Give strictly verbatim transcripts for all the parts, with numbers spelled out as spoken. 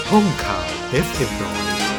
ห้องข่าว เอฟ เอ็ม ร้อย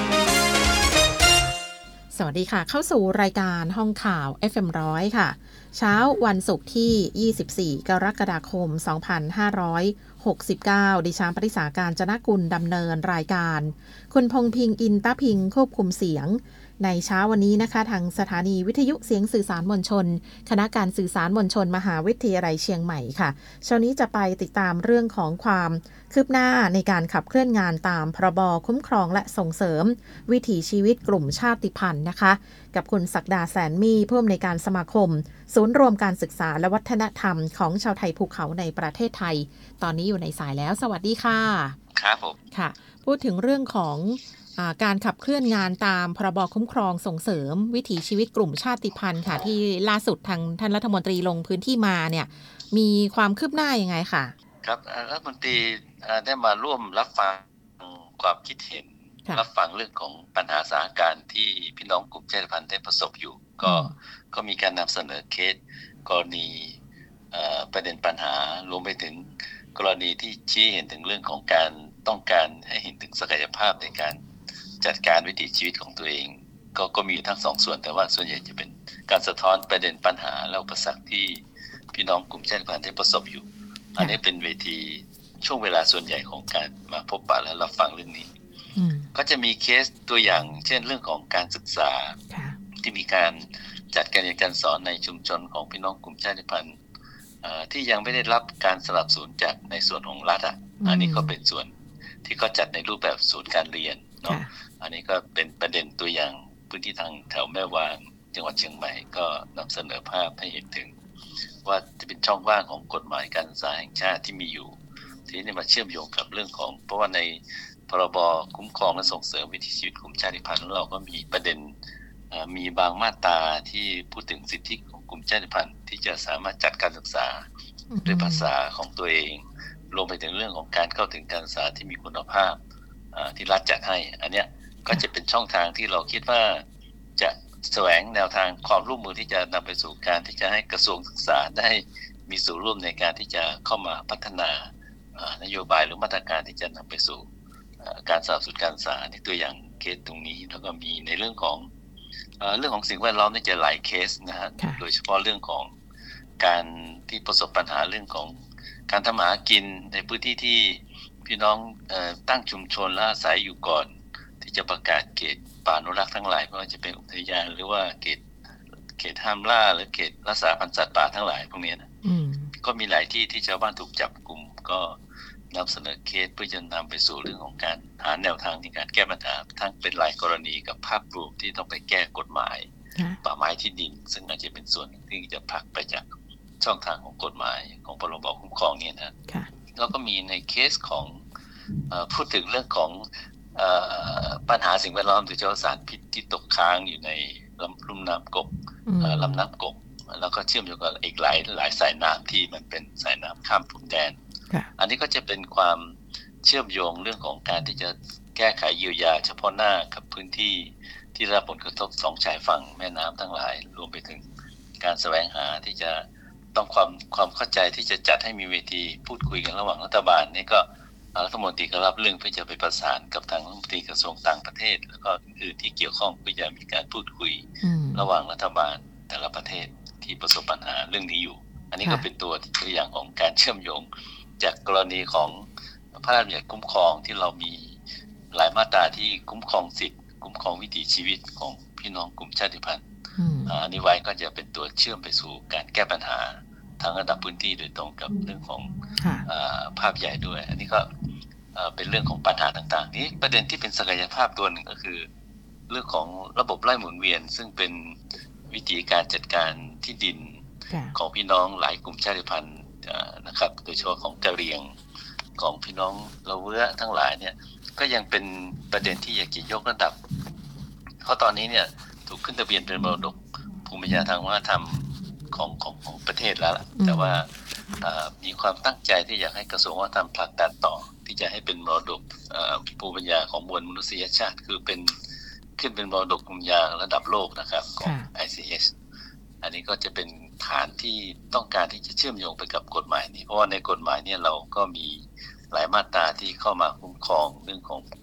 สวัสดีค่ะเข้าสู่รายการห้องข่าว เอฟ เอ็ม ร้อย ค่ะเช้าวันศุกร์ที่ยี่สิบสี่กรกฎาคมสองพันห้าร้อยหกสิบเก้าดิฉันปริษาการจนกุลดำเนินรายการคุณพงษ์พิงอินตะพิงควบคุมเสียงในเช้าวันนี้นะคะทางสถานีวิทยุเสียงสื่อสารมวลชนคณะการสื่อสารมวลชนมหาวิทยาลัยเชียงใหม่ค่ะเช้านี้จะไปติดตามเรื่องของความคืบหน้าในการขับเคลื่อนงานตามพรบคุ้มครองและส่งเสริมวิถีชีวิตกลุ่มชาติพันธุ์นะคะกับคุณศักดาแสนมีผู้อำนวยการสมาคมศูนย์รวมการศึกษาและวัฒนธรรมของชาวไทยภูเขาในประเทศไทยตอนนี้อยู่ในสายแล้วสวัสดีค่ะครับผมค่ะพูดถึงเรื่องของการขับเคลื่อนงานตามพรบคุ้มครองส่งเสริมวิถีชีวิตกลุ่มชาติพันธุ์ค่ะที่ล่าสุดทางท่านรัฐมนตรีลงพื้นที่มาเนี่ยมีความคืบหน้ายังไงค่ะครับรัฐมนตรีได้มาร่วมรับฟังความคิดเห็นรับฟังเรื่องของปัญหาสถานการณ์ที่พี่น้องกลุ่มชาติพันธุ์ได้ประสบอยู่ก็ก็มีการนำเสนอเคสกรณีประเด็นปัญหารวมไปถึงกรณีที่ชี้เห็นถึงเรื่องของการต้องการให้เห็นถึงศักยภาพในการจัดการวิถีชีวิตของตัวเองก็ก็มีทั้งสองส่วนแต่ว่าส่วนใหญ่จะเป็นการสะท้อนประเด็นปัญหาและอุปสรรคที่พี่น้องกลุ่มชาติพันธุ์ได้ประสบอยู่อันนี้เป็นเวทีช่วงเวลาส่วนใหญ่ของการมาพบปะและรับฟังเรื่องนี้ก็จะมีเคสตัวอย่างเช่นเรื่องของการศึกษาที่มีการจัดการเรียนการสอนในชุมชนของพี่น้องกลุ่มชาติพันธุ์ที่ยังไม่ได้รับการสนับสนุนจากในส่วนของรัฐอ่ะอันนี้ก็เป็นส่วนที่เขาจัดในรูปแบบศูนย์การเรียนเนาะอันนี้ก็เป็นประเด็นตัวอย่างพื้นที่ทางแถวแม่วางจังหวัดเชียงใหม่ก็นำเสนอภาพให้เห็นถึงว่าจะเป็นช่องว่างของกฎหมายการศึกษาแห่งชาติที่มีอยู่ที่นี่มาเชื่อมโยงกับเรื่องของเพราะว่าในพรบคุ้มครองและส่งเสริมวิถีชีวิตกลุ่มชาติพันธุ์ของเราก็มีประเด็นมีบางมาตราที่พูดถึงสิทธิของกลุ่มชาติพันธุ์ที่จะสามารถจัดการศึกษาด้วยภาษาของตัวเองรวมไปถึงเรื่องของการเข้าถึงการศึกษาที่มีคุณภาพที่รัฐจัดให้อันเนี้ยก็จะเป็นช่องทางที่เราคิดว่าจะแสวงแนวทางความร่วมมือที่จะนำไปสู่การที่จะให้กระทรวงศึกษาได้มีส่วนร่วมในการที่จะเข้ามาพัฒนานโยบายหรือมาตรการที่จะนำไปสู่การสนับสนุนการศึกษาในตัวอย่างเคสตรงนี้แล้วก็มีในเรื่องของเรื่องของสิ่งแวดล้อมนี่จะหลายเคสนะฮะโดยเฉพาะเรื่องของการที่ประสบปัญหาเรื่องของการทำหากินในพื้นที่ที่พี่น้องตั้งชุมชนและอาศัยอยู่ก่อนที่จะประกาศเขตป่าอนุรักษ์ทั้งหลายไม่ว่าจะเป็นอุทยานหรือว่าเขตเขตห้ามล่าหรือเขตรักษาพันธุ์สัตว์ป่าทั้งหลายพวกนี้นะก็มีหลายที่ที่ชาวบ้านถูกจับกุมก็นำเสนอเคสเพื่อจะนำไปสู่เรื่องของการหาแนวทางในการแก้ปัญหาทั้งเป็นรายกรณีกับภาพรวมที่ต้องไปแก้กฎหมายป่าไม้ที่ดินซึ่งอาจจะเป็นส่วนที่จะผลักไปจากช่องทางของกฎหมายของพรบคุ้มครองเนี่ยนะแล้วก็มีในเคสของพูดถึงเรื่องของปัญหาสิ่งแวดล้อมโดยเฉพาะสารพิษที่ตกค้างอยู่ในลุ่มน้ำกบลำน้ำกบแล้วก็เชื่อมโยงกับอีกหลายหลายสายน้ำที่มันเป็นสายน้ำข้ามพรมแดนอันนี้ก็จะเป็นความเชื่อมโยงเรื่องของการที่จะแก้ไขเยียวยาเฉพาะหน้ากับพื้นที่ที่ได้รับผลกระทบสองชายฝั่งแม่น้ำทั้งหลายรวมไปถึงการแสวงหาที่จะต้องความความเข้าใจที่จะจัดให้มีเวทีพูดคุยกันระหว่างรัฐบาลนี่ก็รัฐมนตรีก็รับเรื่องเพื่อจะไปประสานกับทางรัฐมนตรีกระทรวงต่างประเทศแล้วก็อื่นที่เกี่ยวข้องเพื่อจะมีการพูดคุยระหว่างรัฐบาลแต่ละประเทศที่ประสบปัญหาเรื่องนี้อยู่อันนี้ก็เป็นตัวตัวอย่างของการเชื่อมโยงจากกรณีของพระราชบัญญัติคุ้มครองที่เรามีหลายมาตราที่คุ้มครองสิทธิคุ้มครองวิถีชีวิตของพี่น้องกลุ่มชาติพันธุ์อันนี้ไว้ก็จะเป็นตัวเชื่อมไปสู่การแก้ปัญหาทางระดับพื้นที่โดยตรงกับเรื่องของภาพใหญ่ด้วยอันนี้ก็เป็นเรื่องของปัญหาต่างๆนี้ประเด็นที่เป็นศักยภาพตัวหนึ่งก็คือเรื่องของระบบไร่หมุนเวียนซึ่งเป็นวิธีการจัดการที่ดินของพี่น้องหลายกลุ่มชาติพันธุ์นะครับโดยเฉพาะของกะเหรี่ยงของพี่น้องละเวอทั้งหลายเนี่ยก็ยังเป็นประเด็นที่อยากจะยกระดับเพราะตอนนี้เนี่ยถูกขึ้นทะเบียนเป็นมรดกภูมิปัญญาทางวัฒนธรรมของของของประเทศแล้วล่ะแต่ว่ามีความตั้งใจที่อยากให้กระทรวงวัฒนธรรมผลักดันต่อที่จะให้เป็นมรดกภูมิปัญญาของมวลมนุษยชาติคือเป็นขึ้นเป็นมรดกภูมิปัญญาระดับโลกนะครับของ ไอ ซี เอส อันนี้ก็จะเป็นฐานที่ต้องการที่จะเชื่อมโยงไปกับกฎหมายนี้เพราะว่าในกฎหมายเนี่ยเราก็มีหลายมาตราที่เข้ามาคุ้มครองเรื่องของ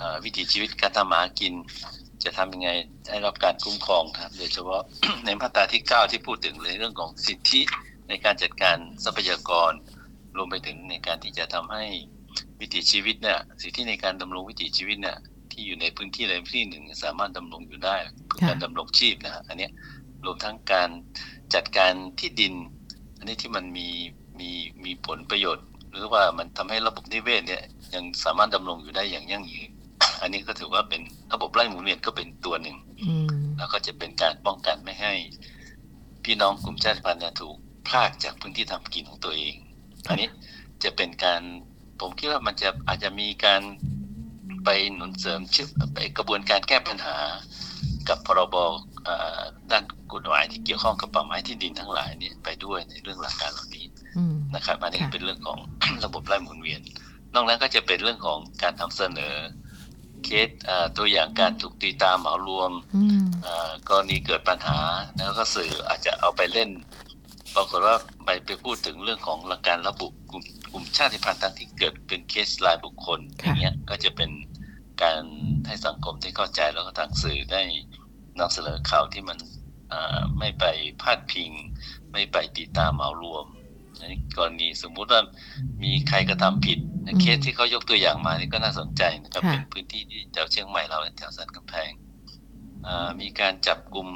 วิถีชีวิตการทำหากินจะทำยังไงให้รับการคุ้มครองครับโดยเฉพาะ ในมาตราที่เก้าที่พูดถึงเรื่องของสิทธิในการจัดการทรัพยากรรวมไปถึงในการที่จะทำให้วิถีชีวิตเนี่ยสิทธิในการดำรงวิถีชีวิตเนี่ยที่อยู่ในพื้นที่ใดพื้นที่หนึ่งสามารถดำรงอยู่ได้เพื่อการดำรงชีพนะอันนี้รวมทั้งการจัดการที่ดินอันนี้ที่มันมีมีมีผลประโยชน์หรือว่ามันทำให้ระบบนิเวศเนี่ยยังสามารถดำรงอยู่ได้อย่างยั่งยืนอันนี้ก็ถือว่าเป็นระบบไร่หมุนเวียนก็เป็นตัวหนึ่งแล้วก็จะเป็นการป้องกันไม่ให้พี่น้องกลุ่มชาติพันธุ์ถูกพรากจากพื้นที่ทำกินของตัวเองอันนี้จะเป็นการผมคิดว่ามันจะอาจจะมีการไปหนุนเสริมชื่อไปกระบวนการแก้ปัญหากับพรบด้านกฎหมายที่เกี่ยวข้องกับป่าไม้ที่ดินทั้งหลายนี้ไปด้วยในเรื่องหลักการเหล่านี้นะครับอันนี้เป็นเรื่องของ ระบบไร่หมุนเวียนนอกนั้นก็จะเป็นเรื่องของการทำเสนอเคสตัวอย่างการถูกตีตาเหมารวมกรณีเกิดปัญหาแล้วก็สื่ออาจจะเอาไปเล่นปรากฏว่าไปไปพูดถึงเรื่องของหลักการระบุกลุ่มกลุ่มชาติพันธุ์ที่เกิดเป็นเคสรายบุคคลอย่างเงี้ยก็จะเป็นการให้สังคมได้เข้าใจแล้วก็ทางสื่อได้นำเสนอข่าวที่มันไม่ไปพาดพิงไม่ไปตีตาเหมารวมในกรณีสมมุติว่ามีใครกระทำผิดเคสที่เขายกตัวอย่างมานี่ก็น่าสนใจนะครับเป็นพื้นที่ที่แถวเชียงใหม่เราแถวสันกำแพงมีการจับกลุ่ม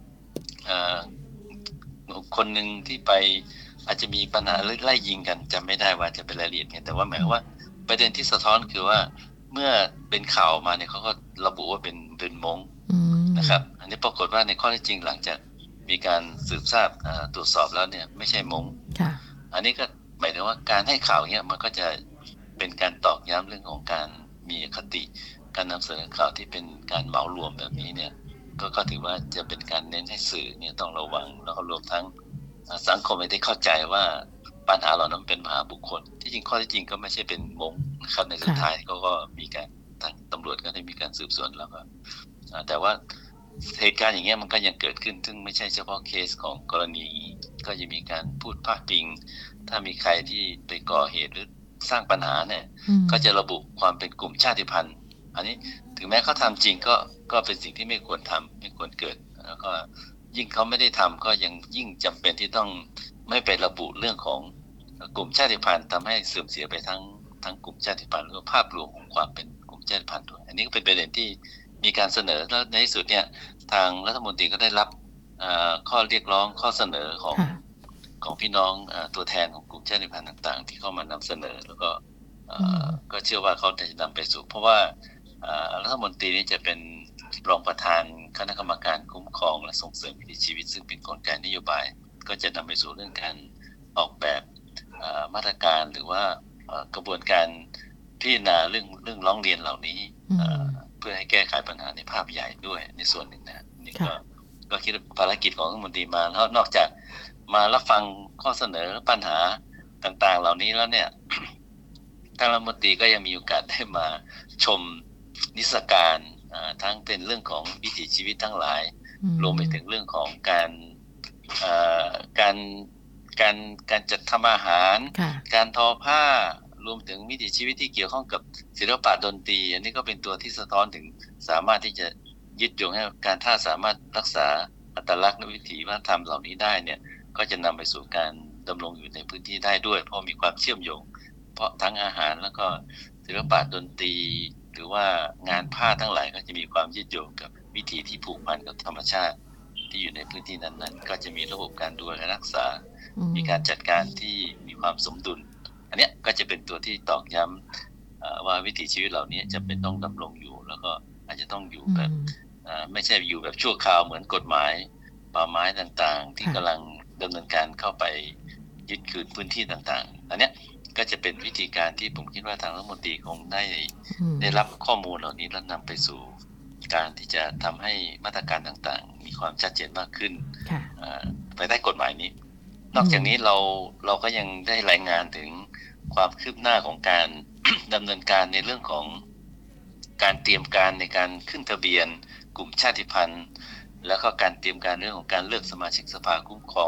คนหนึ่งที่ไปอาจจะมีปัญหาไล่ยิงกันจำไม่ได้ว่าจะเป็นรายละเอียดไงแต่ว่าหมายว่าประเด็นที่สะท้อนคือว่าเมื่อเป็นข่าวมาเนี่ยเขาก็ระบุว่าเป็นเป็นมงนะครับอันนี้ปรากฏว่าในข้อเท็จจริงหลังจากมีการสืบทราบตรวจสอบแล้วเนี่ยไม่ใช่มงอันนี้ก็หมายถึงว่าการให้ข่าวเนี้ยมันก็จะเป็นการตอกย้ำเรื่องของการมีอคติการนำเสนอข่าวที่เป็นการเหมารวมแบบนี้เนี่ยก็ก็ถือว่าจะเป็นการเน้นให้สื่อเนี่ยต้องระวังแล้วก็รวมทั้งสังคมได้เข้าใจว่าปัญหาเหล่านั้นเป็นมหาบุคคลที่จริงข้อที่จริงก็ไม่ใช่เป็นมงนะครับในสุดท้ายเขาก็มีการทางตำรวจก็ได้มีการสืบสวนแล้วก็แต่ว่าเหตุการณ์อย่างเงี้ยมันก็ยังเกิดขึ้นซึ่งไม่ใช่เฉพาะเคสของกรณีก็จะมีการพูดพาดพิงถ้ามีใครที่ไปก่อเหตุหรือสร้างปัญหาเนี่ยก็จะระบุความเป็นกลุ่มชาติพันธุ์อันนี้ถึงแม้เขาทำจริงก็ก็เป็นสิ่งที่ไม่ควรทำไม่ควรเกิดแล้วก็ยิ่งเขาไม่ได้ทำก็ยังยิ่งจำเป็นที่ต้องไม่ไประบุเรื่องของกลุ่มชาติพันธุ์ทำให้เสื่อมเสียไปทั้งทั้งกลุ่มชาติพันธุ์หรือภาพรวมของความเป็นกลุ่มชาติพันธุ์ด้วยอันนี้ก็เป็นประเด็นที่มีการเสนอแล้วในที่สุดเนี่ยทางรัฐมนตรีก็ได้รับข้อเรียกร้องข้อเสนอของของพี่น้องตัวแทนของกลุ่มชาติพันธุ์ต่างๆที่เข้ามานำเสนอแล้วก็ก็เชื่อว่าเขาจะนำไปสู่เพราะว่ารัฐมนตรีนี้จะเป็นรองประธานคณะกรรมการคุ้มครองและส่งเสริมวิถีชีวิตซึ่งเป็นกลไกนโยบายก็จะนำไปสู่เรื่องการออกแบบมาตรการหรือว่ากระบวนการพิจารณาเรื่องเรื่องร้องเรียนเหล่านี้เพื่อให้แก้ไขปัญหาในภาพใหญ่ด้วยในส่วนหนึ่งนะนี่ก็ก็คิดภารกิจของรัฐมนตรีมาแล้วนอกจากมารับฟังข้อเสนอปัญหาต่างๆเหล่านี้แล้วเนี่ยทางรัฐมนตรีก็ยังมีโอกาสได้มาชมนิทรรศการทั้งเป็นเรื่องของวิถีชีวิตทั้งหลายรวมไปถึงเรื่องของการการการการจัดทำอาหารการทอผ้ารวมถึงวิถีชีวิตที่เกี่ยวข้องกับศิลปะดนตรีอันนี้ก็เป็นตัวที่สะท้อนถึงสามารถที่จะยึดโยงให้การถ้าสามารถรักษาอัตลักษณ์และวิถีวัฒนธรรมเหล่านี้ได้เนี่ยก็จะนำไปสู่การดำรงอยู่ในพื้นที่ได้ด้วยเพราะมีความเชื่อมโยงเพราะทั้งอาหารแล้วก็ศิลปะดนตรีหรือว่างานผ้าทั้งหลายก็จะมีความยึดโยงกับวิถีที่ผูกพันกับธรรมชาติที่อยู่ในพื้นที่นั้นๆก็จะมีระบบการดูแลรักษามีการจัดการที่มีความสมดุลอันนี้ก็จะเป็นตัวที่ตอกย้ำว่าวิถีชีวิตเหล่านี้จะเป็นต้องดำรงอยู่แล้วก็อาจจะต้องอยู่แบบไม่ใช่อยู่แบบชั่วคราวเหมือนกฎหมายป่าไม้ต่างๆที่กำลังดำเนินการเข้าไปยึดคืนพื้นที่ต่างๆอันนี้ก็จะเป็นวิธีการที่ผมคิดว่าทางรัฐมนตรีคงได้ได้รับข้อมูลเหล่านี้แล้วนำไปสู่การที่จะทำให้มาตรการต่างๆมีความชัดเจนมากขึ้นภายใต้กฎหมายนี้นอกจากนี้เราเราก็ยังได้รายงานถึงความคืบหน้าของการ ดำเนินการในเรื่องของการเตรียมการในการขึ้นทะเบียนกลุ่มชาติพันธุ์แล้วก็การเตรียมการเรื่องของการเลือกสมาชิกสภาคุ้มครอง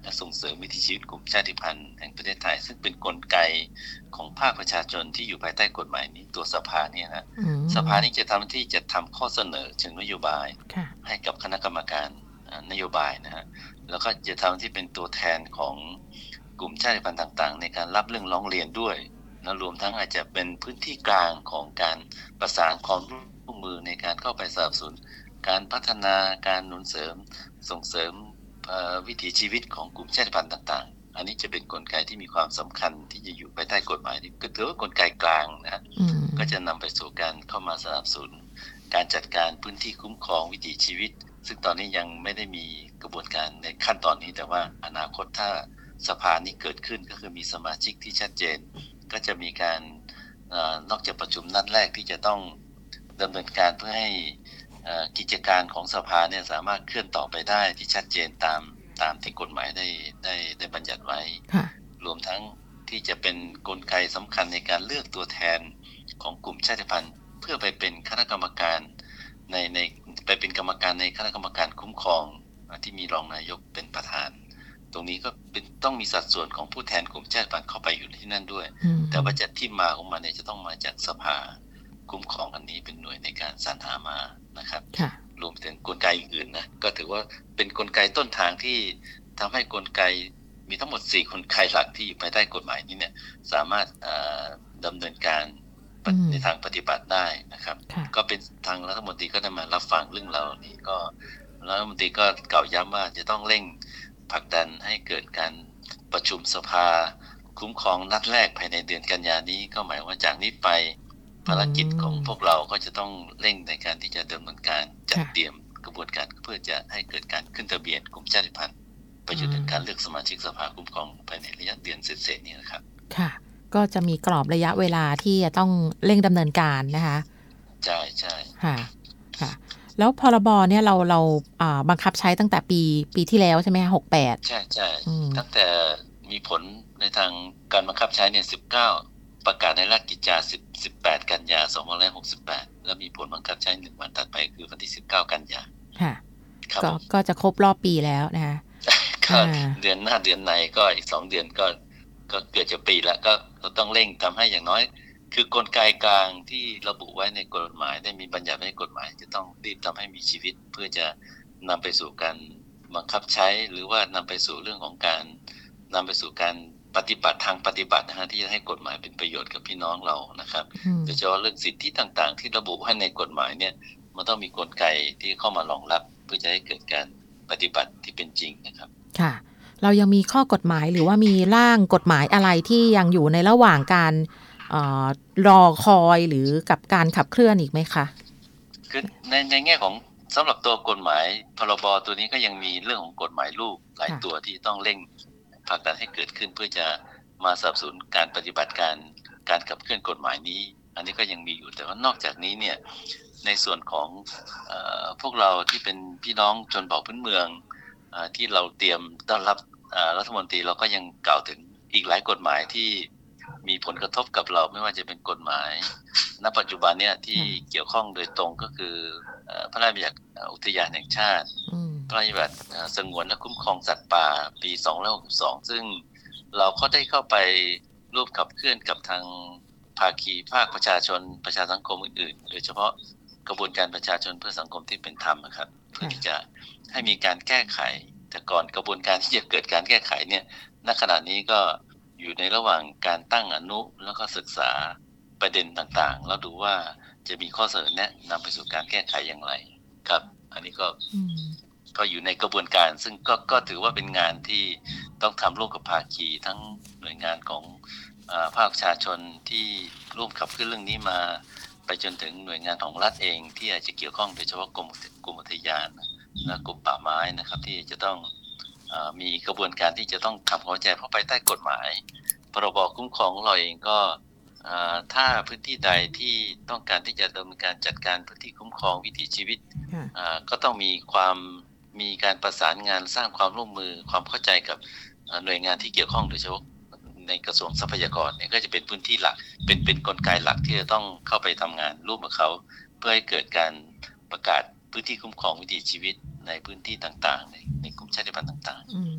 และส่งเสริมวิถีชีวิตกลุ่มชาติพันธุ์แห่งประเทศไทยซึ่งเป็นกลไกของภาคประชาชนที่อยู่ภายใต้กฎหมายนี้ตัวสภาเนี่ยนะสภานี้จะทำหน้าที่จะทำข้อเสนอเชิงนโยบายให้กับคณะกรรมการนโยบายนะฮะแล้วก็จะทำที่เป็นตัวแทนของกลุ่มชาติพันธุ์ต่างๆในการรับเรื่องร้องเรียนด้วยและรวมทั้งอาจจะเป็นพื้นที่กลางของการประสานความร่วมมือในการเข้าไปสนับสนุนการพัฒนาการหนุนเสริมส่งเสริมวิถีชีวิตของกลุ่มชาติพันธุ์ต่างๆอันนี้จะเป็นกลไกที่มีความสำคัญที่จะอยู่ภายใต้กฎหมายนี่ก็ถือว่ากลไกกลางนะก็จะนำไปสู่การเข้ามาสนับสนุนการจัดการพื้นที่คุ้มครองวิถีชีวิตซึ่งตอนนี้ยังไม่ได้มีกระบวนการในขั้นตอนนี้แต่ว่าอนาคตถ้าสภานี้เกิดขึ้นก็คือมีสมาชิกที่ชัดเจนก็จะมีการเอ่อนอกจากประชุมนัดแรกที่จะต้องดำเนินการเพื่อให้กิจการของสภาเนี่ยสามารถเคลื่อนต่อไปได้ที่ชัดเจนตามตามที่กฎหมายได้ได้ได้บัญญัติไว้รวมทั้งที่จะเป็นกลไกสำคัญในการเลือกตัวแทนของกลุ่มชาติพันธุ์เพื่อไปเป็นคณะกรรมการในในไปเป็นกรรมการในคณะกรรมการคุ้มครองที่มีรองนายกเป็นประธานตรงนี้ก็เป็นต้องมีสัดส่วนของผู้แทนกลุ่มชาติพันธุ์เข้าไปอยู่ที่นั่นด้วยแต่ว่าจะที่มาของมันเนี่ยจะต้องมาจากสภาคุ้มครองอันนี้เป็นหน่วยในการสรรหามานะครับรวมถึงกลไกอื่นๆนะก็ถือว่าเป็นกลไกต้นทางที่ทำให้กลไกมีทั้งหมดสี่กลไกหลักที่อยู่ภายใต้กฎหมายนี้เนี่ยสามารถดำเนินการในทางปฏิบัติได้นะครับก็เป็นทางรัฐมนตรีก็ได้มารับฟังเรื่องเรานี้ก็รัฐมนตรีก็กล่าวย้ำว่าจะต้องเร่งผลักดันให้เกิดการประชุมสภาคุ้มครองนัดแรกภายในเดือนกันยายนนี้ก็หมายว่าจากนี้ไปภารกิจของพวกเราก็จะต้องเร่งในการที่จะดำเนินการจัดเตรียมกระบวนการเพื่อจะให้เกิดการขึ้นทะเบียนกลุ่มชาติพันธุ์ไปจนถึงการเลือกสมาชิกสภาคุ้มครองภายในระยะเดือนเศษๆนี้นะครับค่ะก็จะมีกรอบระยะเวลาที่จะต้องเร่งดำเนินการนะคะใช่ใช่ค่ะค่ะแล้วพรบเนี่ยเราเราอ่าบังคับใช้ตั้งแต่ปีปีที่แล้วใช่ไหมคะหกสิบแปดใช่ใช่ตั้งแต่มีผลในทางการบังคับใช้เนี่ยสิบเก้าประกาศในราชกิจจาสิบแปดกันยายนสองพันห้าร้อยหกสิบแปดแล้วมีผลบังคับใช้หนึ่งวันถัดไปคือวันที่สิบเก้ากันยายนค่ะก็ก็จะครบรอบปีแล้วนะคะก็เดือนหน้าเดือนในก็อีกสองเดือนก็ก็เกือบจะปีแล้วก็เราต้องเร่งทำให้อย่างน้อยคือกลไกกลางที่ระบุไว้ในกฎหมายได้มีบัญญัติไว้ในกฎหมายจะต้องรีบทำให้มีชีวิตเพื่อจะนำไปสู่การบังคับใช้หรือว่านำไปสู่เรื่องของการนำไปสู่การปฏิบัติทางปฏิบัตินะฮะที่จะให้กฎหมายเป็นประโยชน์กับพี่น้องเรานะครับโดยเฉพาะเรื่องสิทธิต่างๆที่ระบุไว้ในกฎหมายเนี่ยมันต้องมีกลไกที่เข้ามารองรับเพื่อจะให้เกิดการปฏิบัติที่เป็นจริงนะครับค่ะเรายังมีข้อกฎหมายหรือว่ามีร่างกฎหมายอะไรที่ยังอยู่ในระหว่างการเอ่อรอคอยหรือกับการขับเคลื่อนอีกไหมคะคือในในแง่ของสำหรับตัวกฎหมายพรบตัวนี้ก็ยังมีเรื่องของกฎหมายลูกหลายตัวที่ต้องเร่งผลักดันให้เกิดขึ้นเพื่อจะมาสนับสนุนการปฏิบัติการการขับเคลื่อนกฎหมายนี้อันนี้ก็ยังมีอยู่แต่ว่านอกจากนี้เนี่ยในส่วนของเอ่อพวกเราที่เป็นพี่น้องชนเผ่าพื้นเมืองเอ่อที่เราเตรียมต้อนรับเอ่อรัฐมนตรีเราก็ยังกล่าวถึงอีกหลายกฎหมายที่มีผลกระทบกับเราไม่ว่าจะเป็นกฎหมายณปัจจุบันเนี่ยที่เกี่ยวข้องโดยตรงก็คือพระราชบัญญัติอุทยานแห่งชาติพระราชบัญญัติสงวนและคุ้มครองสัตว์ป่าปีสองพันห้าร้อยหกสิบสองซึ่งเราก็ได้เข้าไปร่วมขับเคลื่อนกับทางภาคีภาคประชาชนประชาสังคมอื่นๆโดยเฉพาะกระบวนการประชาชนเพื่อสังคมที่เป็นธรรมนะครับเพื่อที่จะให้มีการแก้ไขแต่ก่อนกระบวนการที่จะเกิดการแก้ไขเนี่ยณขณะนี้ก็อยู่ในระหว่างการตั้งอนุแล้วก็ศึกษาประเด็นต่างๆแล้วดูว่าจะมีข้อเสนอแนะนำไปสู่การแก้ไขอย่างไรครับอันนี้ก็ก็อยู่ในกระบวนการซึ่งก็ก็ถือว่าเป็นงานที่ต้องทำร่วมกับภาคีทั้งหน่วยงานของภาคประชาชนที่ร่วมขับเคลื่อนเรื่องนี้มาไปจนถึงหน่วยงานของรัฐเองที่อาจจะเกี่ยวข้องโดยเฉพาะกรมกรมอุทยานและกรมป่าไม้นะครับที่จะต้องมีกระบวนการที่จะต้องทำความเข้าใจเพราะภายใต้กฎหมายพรบคุ้มครองเราเองก็ถ้าพื้นที่ใดที่ต้องการที่จะดำเนินการจัดการพื้นที่คุ้มครองวิถีชีวิตก็ต้องมีความมีการประสานงานสร้างความร่วมมือความเข้าใจกับหน่วยงานที่เกี่ยวข้องโดยเฉพาะในกระทรวงทรัพยากรเนี่ยก็จะเป็นพื้นที่หลักเป็นเป็นกลไกหลักที่จะต้องเข้าไปทำงานร่วมกับเขาเพื่อให้เกิดการประกาศพื้นที่คุ้มครองวิถีชีวิตในพื้นที่ต่างๆในในกลุ่มชาติพันธุ์ต่างๆ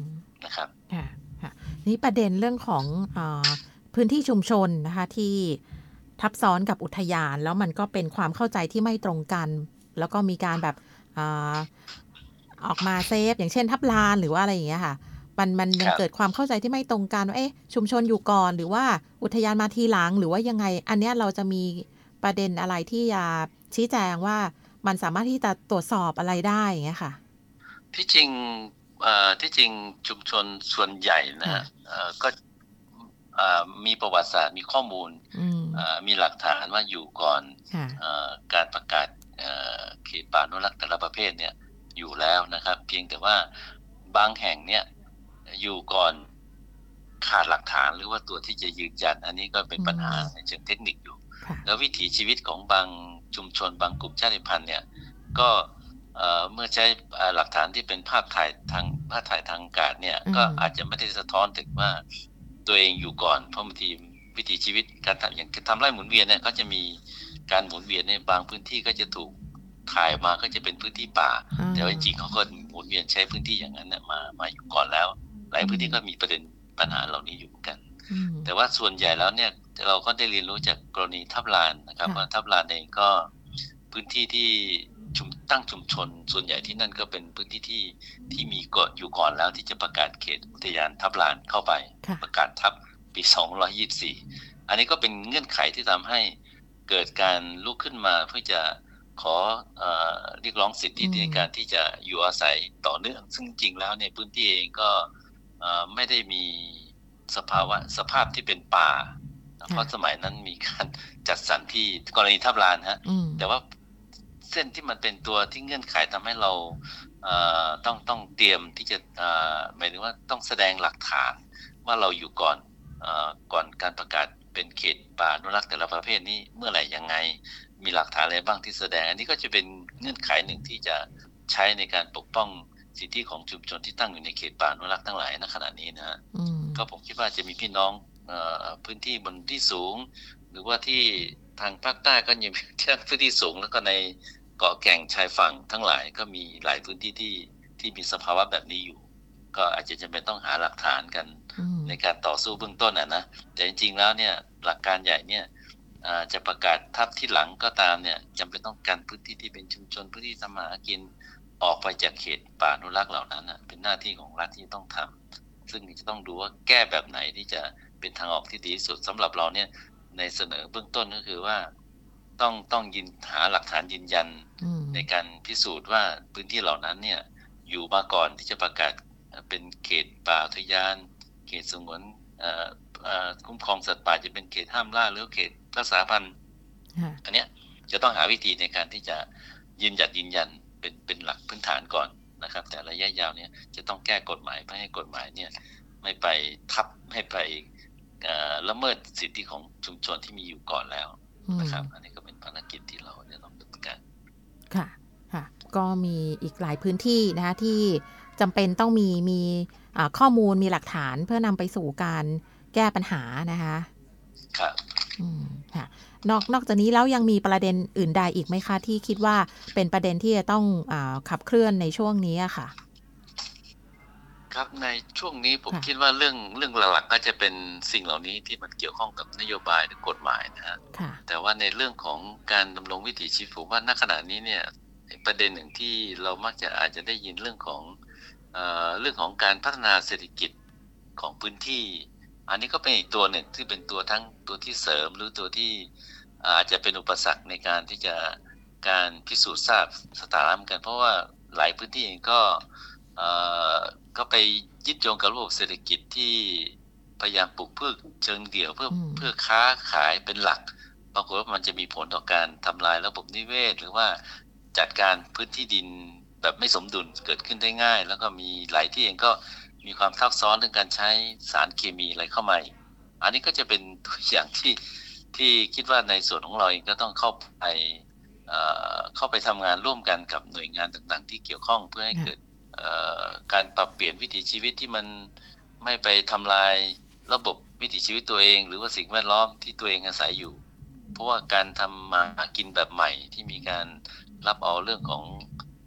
นะครับค่ะค่ะนี่ประเด็นเรื่องของเอ่อพื้นที่ชุมชนนะคะที่ทับซ้อนกับอุทยานแล้วมันก็เป็นความเข้าใจที่ไม่ตรงกันแล้วก็มีการแบบอ่าออกมาเซฟอย่างเช่นทับลานหรือว่าอะไรอย่างเงี้ยค่ะมันมันยังเกิดความเข้าใจที่ไม่ตรงกันว่าเอ๊ะชุมชนอยู่ก่อนหรือว่าอุทยานมาทีหลังหรือว่ายังไงอันเนี้ยเราจะมีประเด็นอะไรที่จะชี้แจงว่ามันสามารถที่จะตรวจสอบอะไรได้อย่างเงี้ยค่ะที่จริงเอ่อที่จริงชุมชนส่วนใหญ่นะฮะเอ่อก็เอ่อมีประวัติศาสตร์มีข้อมูลเอ่อมีหลักฐานว่าอยู่ก่อนเอ่อการประกาศเอ่อเขตป่าอนุรักษ์แต่ละประเภทเนี่ยอยู่แล้วนะครับเพียงแต่ว่าบางแห่งเนี่ยอยู่ก่อนขาดหลักฐานหรือว่าตัวที่จะยืนยันอันนี้ก็เป็นปัญหาในเชิงเทคนิคอยู่แล้ววิถีชีวิตของบางชุมชนบางกลุ่มชาติพันธุ์เนี่ยก็เมื่อใช้หลักฐานที่เป็นภาพถ่ายทางภาพถ่ายทางอากาศเนี่ยก็อาจจะไม่ได้สะท้อนถึงว่าตัวเองอยู่ก่อนเพราะบางทีวิถีชีวิตการทำอย่างทำไร่หมุนเวียนเนี่ยก็จะมีการหมุนเวียนในบางพื้นที่ก็จะถูกถ่ายมาก็จะเป็นพื้นที่ป่าแต่ว่าจริงๆเขาก็หมุนเวียนใช้พื้นที่อย่างนั้นเนี่ยมามาอยู่ก่อนแล้วหลายพื้นที่ก็มีประเด็นปัญหาเหล่านี้อยู่เหมือนกันแต่ว่าส่วนใหญ่แล้วเนี่ยเราก็ได้เรียนรู้จากกรณีทับลานนะครับว่าทับลานเองก็พื้นที่ที่ชุมตั้งชุมชนส่วนใหญ่ที่นั่นก็เป็นพื้นที่ที่ที่มีก่อนอยู่ก่อนแล้วที่จะประกาศเขตอุทยานทับลานเข้าไปประกาศทับปีสองร้อยยี่สิบสี่อันนี้ก็เป็นเงื่อนไขที่ทำให้เกิดการลุกขึ้นมาเพื่อจะขอเอ่อเรียกร้องสิทธิในการที่จะอยู่อาศัยต่อเนื่องซึ่งจริงแล้วในพื้นที่เองก็เอ่อไม่ได้มีสภาวะสภาพที่เป็นป่าเพราะสมัยนั้นมีการจัดสรรที่กรณีทับลานฮะแต่ว่าเส้นที่มันเป็นตัวที่เงื่อนไขทำให้เราเอ่อต้องต้องเตรียมที่จะเอ่อหมายถึงว่าต้องแสดงหลักฐานว่าเราอยู่ก่อนเอ่อก่อนการประกาศเป็นเขตป่าอนุรักษ์แต่ละประเภทนี้เมื่อไหร่ยังไงมีหลักฐานอะไรบ้างที่แสดงอันนี้ก็จะเป็นเงื่อนไขหนึ่งที่จะใช้ในการปกป้องสิทธิของชุมชนที่ตั้งอยู่ในเขตป่าอนุรักษ์ทั้งหลายณขณะนี้นะฮะก็ผมคิดว่าจะมีพี่น้องเอ่อพื้นที่บนที่สูงหรือว่าที่ทางภาคใต้ก็ยังมีพื้นที่สูงแล้วก็ในเกาะแก่งชายฝั่งทั้งหลายก็มีหลายพื้นที่ที่ที่มีสภาวะแบบนี้อยู่ก็อาจจะจำเป็นต้องหาหลักฐานกันในการต่อสู้เบื้องต้นอ่ะนะแต่จริงๆแล้วเนี่ยหลักการใหญ่เนี่ยจะประกาศทับที่หลังก็ตามเนี่ยจำเป็นต้องการพื้นที่ที่เป็นชุมชนพื้นที่ทำมาหากินออกไปจากเขตป่าอนุรักษ์เหล่านั้นนะเป็นหน้าที่ของรัฐที่ต้องทำซึ่งจะต้องดูว่าแก้แบบไหนที่จะเป็นทางออกที่ดีที่สุดสำหรับเราเนี่ยในเสนอเบื้องต้นก็คือว่าต้องต้องยินหาหลักฐานยืนยันในการพิสูจน์ว่าพื้นที่เหล่านั้นเนี่ยอยู่มาก่อนที่จะประกาศเป็นเขตป่าอุทยานเขตสงวนคุ้มครองสัตว์ป่าจะเป็นเขตห้ามล่าหรือเขตรักษาพันธุ์อันเนี้ยจะต้องหาวิธีในการที่จะยืนหยัดยืนยันเป็นเป็นหลักพื้นฐานก่อนนะครับแต่ระยะยาวเนี่ยจะต้องแก้กฎหมายเพื่อให้กฎหมายเนี่ยไม่ไปทับไม่ไปละเมิดสิทธิของชุมชนที่มีอยู่ก่อนแล้วนะครับอันนี้ก็เป็นภารกิจที่เราจะต้องดำเนินการค่ะค่ะก็มีอีกหลายพื้นที่นะคะที่จำเป็นต้องมีมีข้อมูลมีหลักฐานเพื่อนำไปสู่การแก้ปัญหานะคะครับอืมค่ะนอกนอกจากนี้แล้วยังมีประเด็นอื่นใดอีกไหมคะที่คิดว่าเป็นประเด็นที่จะต้องอ่าขับเคลื่อนในช่วงนี้อะค่ะครับในช่วงนี้ผมคิดว่าเรื่องเรื่องหลักๆก็จะเป็นสิ่งเหล่านี้ที่มันเกี่ยวข้องกับนโยบายหรือกฎหมายนะฮะแต่ว่าในเรื่องของการดำรงวิถีชีวิตผมว่าณขณะนี้เนี่ยประเด็นหนึ่งที่เรามักจะอาจจะได้ยินเรื่องของเอ่อเรื่องของการพัฒนาเศรษฐกิจของพื้นที่อันนี้ก็เป็นอีกตัวหนึ่งที่เป็นตัวทั้งตัวที่เสริมหรือตัวที่อาจจะเป็นอุปสรรคในการที่จะการพิสูจน์ทราบสถานะเหมือนกันเพราะว่าหลายพื้นที่เองก็เอ่อก็ไปยึดโยงกับระบบเศรษฐกิจที่พยายามปลูกพืชเชิงเดี่ยวเพื่อเพื่อค้าขายเป็นหลักปรากฏว่ามันจะมีผลต่อการทำลายระบบนิเวศหรือว่าจัดการพื้นที่ดินแบบไม่สมดุลเกิดขึ้นได้ง่ายแล้วก็มีหลายที่เองก็มีความซับซ้อนเรื่องการใช้สารเคมีอะไรเข้ามาอันนี้ก็จะเป็นตัวอย่างที่ที่คิดว่าในส่วนของเราเองก็ต้องเข้าไปเอ่อเข้าไปทำงานร่วมกันกับหน่วยงานต่างๆที่เกี่ยวข้องเพื่อให้เกิดการปรับเปลี่ยนวิถีชีวิตที่มันไม่ไปทำลายระบบวิถีชีวิตตัวเองหรือว่าสิ่งแวดล้อมที่ตัวเองอาศัยอยู่เพราะว่าการทำมาหากินแบบใหม่ที่มีการรับเอาเรื่องของ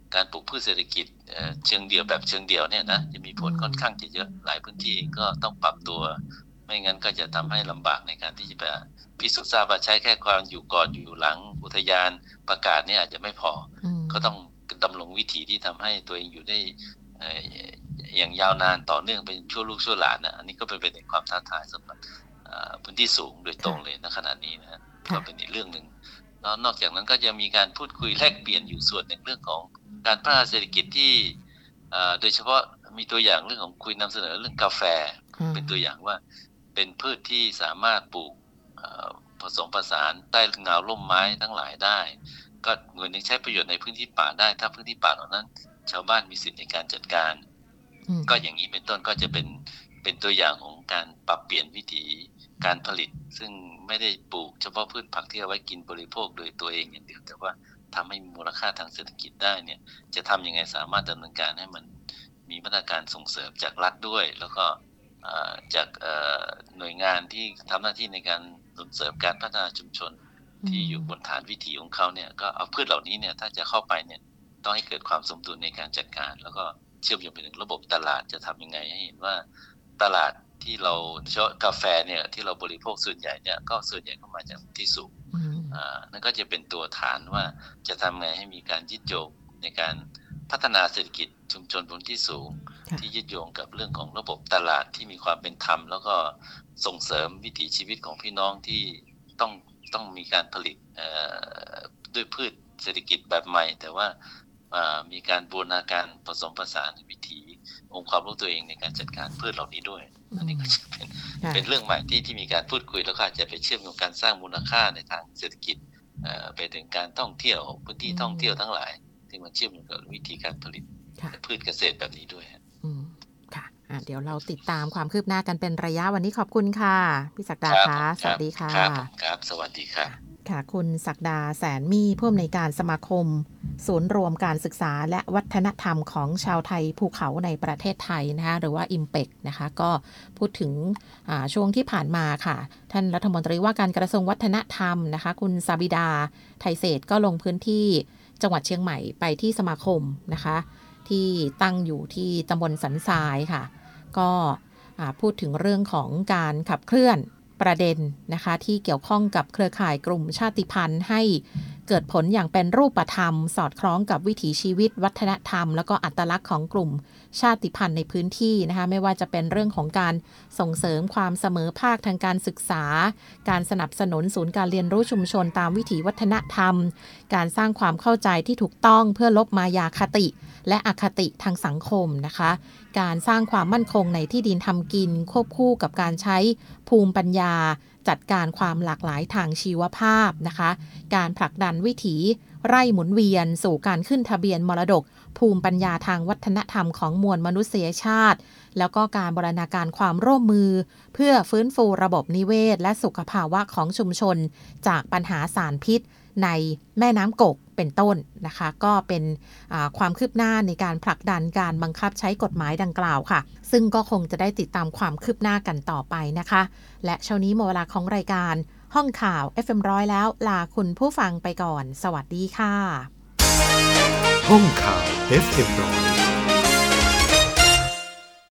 การปลูกพืชเศรษฐกิจเชิงเดี่ยวแบบเชิงเดี่ยวเนี่ยนะจะมีผลค่อนข้างจะเยอะหลายพื้นที่ก็ต้องปรับตัวไม่งั้นก็จะทำให้ลำบากในการที่จะไปพิสูจน์ทราบว่าใช้แค่ความอยู่ก่อนอยู่หลังอุทยานประกาศเนี่ยอาจจะไม่พอก็ต้องดำรงวิถีที่ทำให้ตัวเองอยู่ได้อย่างยาวนานต่อเนื่องเป็นชั่วลูกชั่วหลานนะอันนี้ก็เป็นเป็นความท้าทายสำหรับพื้นที่สูงโดยตรงเลยณขณะนี้นะก็เป็นอีกเรื่องหนึ่งแล้วนอกจากนั้นก็จะมีการพูดคุยแลกเปลี่ยนอยู่ส่วนหนึ่งเรื่องของการพัฒนาเศรษฐกิจที่โดยเฉพาะมีตัวอย่างเรื่องของคุยนำเสนอเรื่องกาแฟเป็นตัวอย่างว่าเป็นพืชที่สามารถปลูกผสมผสานใต้เงาร่มไม้ทั้งหลายได้ก็หน่วยหนึ่งใช้ประโยชน์ในพื้นที่ป่าได้ถ้าพื้นที่ป่าเหล่านั้นชาวบ้านมีสิทธิในการจัดการก็อย่างนี้เป็นต้นก็จะเป็นเป็นตัวอย่างของการปรับเปลี่ยนวิถีการผลิตซึ่งไม่ได้ปลูกเฉพาะพืชผักที่เอาไว้กินบริโภคโดยตัวเองอย่างเดียวแต่ว่าทำให้มีมูลค่าทางเศรษฐกิจได้เนี่ยจะทำยังไงสามารถดำเนินการให้มันมีมาตรการส่งเสริมจากรัฐด้วยแล้วก็จากหน่วยงานที่ทำหน้าที่ในการส่งเสริมการพัฒนาชุมชนที่อยู่บนฐานวิถีของเขาเนี่ยก็เอาพืชเหล่านี้เนี่ยถ้าจะเข้าไปเนี่ยต้องให้เกิดความสมดุลในการจัดการแล้วก็เชื่อมโยงไปถึงระบบตลาดจะทำยังไงให้เห็นว่าตลาดที่เราเฉพาะกาแฟเนี่ยที่เราบริโภคส่วนใหญ่เนี่ยก็ส่วนใหญ่ก็มาจากที่สูงอ่านั่นก็จะเป็นตัวฐานว่าจะทำไงให้มีการยึดโยงในการพัฒนาเศรษฐกิจชุมชนบนที่สูงที่ยึดโยงกับเรื่องของระบบตลาดที่มีความเป็นธรรมแล้วก็ส่งเสริมวิถีชีวิตของพี่น้องที่ต้องต้องมีการผลิตด้วยพืชเศรษฐกิจแบบใหม่แต่ว่ามีการบูรณาการผสมผสานวิถีองค์ความรู้ตัวเองในการจัดการพืชเหล่านี้ด้วยอันนี้ก็จะเป็นเป็นเรื่องใหม่ที่ที่มีการพูดคุยแล้วก็จะไปเชื่อมโยงการสร้างมูลค่าในทางเศรษฐกิจไปถึงการท่องเที่ยวพื้นที่ท่องเที่ยวทั้งหลายที่มันเชื่อมโยงกับวิธีการผลิตพืชเกษตรแบบนี้ด้วยค่ะเดี๋ยวเราติดตามความคืบหน้ากันเป็นระยะวันนี้ขอบคุณค่ะพี่ศักดาค่ะสวัสดีค่ะครับสวัสดีครับค่ะคุณศักดาแสนมีผู้อำนวยการสมาคมศูนย์รวมการศึกษาและวัฒนธรรมของชาวไทยภูเขาในประเทศไทยนะคะหรือว่า อิมเปค นะคะก็พูดถึงช่วงที่ผ่านมาค่ะท่านรัฐมนตรีว่าการกระทรวงวัฒนธรรมนะคะคุณซาบิดาไทยเศรษฐ์ก็ลงพื้นที่จังหวัดเชียงใหม่ไปที่สมาคมนะคะที่ตั้งอยู่ที่ตำบลสันทรายค่ะก็พูดถึงเรื่องของการขับเคลื่อนประเด็นนะคะที่เกี่ยวข้องกับเครือข่ายกลุ่มชาติพันธุ์ให้เกิดผลอย่างเป็นรูปธรรมสอดคล้องกับวิถีชีวิตวัฒนธรรมแล้วก็อัตลักษณ์ของกลุ่มชาติพันธุ์ในพื้นที่นะคะไม่ว่าจะเป็นเรื่องของการส่งเสริมความเสมอภาคทางการศึกษาการสนับสนุนศูนย์การเรียนรู้ชุมชนตามวิถีวัฒนธรรมการสร้างความเข้าใจที่ถูกต้องเพื่อลบมายาคติและอคติทางสังคมนะคะการสร้างความมั่นคงในที่ดินทำกินควบคู่กับการใช้ภูมิปัญญาจัดการความหลากหลายทางชีวภาพนะคะการผลักดันวิถีไร่หมุนเวียนสู่การขึ้นทะเบียนมรดกภูมิปัญญาทางวัฒนธรรมของมวลมนุษยชาติแล้วก็การบูรณาการความร่วมมือเพื่อฟื้นฟูระบบนิเวศและสุขภาวะของชุมชนจากปัญหาสารพิษในแม่น้ำกกเป็นต้นนะคะก็เป็นความคืบหน้าในการผลักดันการบังคับใช้กฎหมายดังกล่าวค่ะซึ่งก็คงจะได้ติดตามความคืบหน้ากันต่อไปนะคะและเช้านี้หมดเวลาของรายการห้องข่าว เอฟ เอ็ม หนึ่งร้อยแล้วลาคุณผู้ฟังไปก่อนสวัสดีค่ะห้องข่าว เอฟ เอ็ม หนึ่งร้อย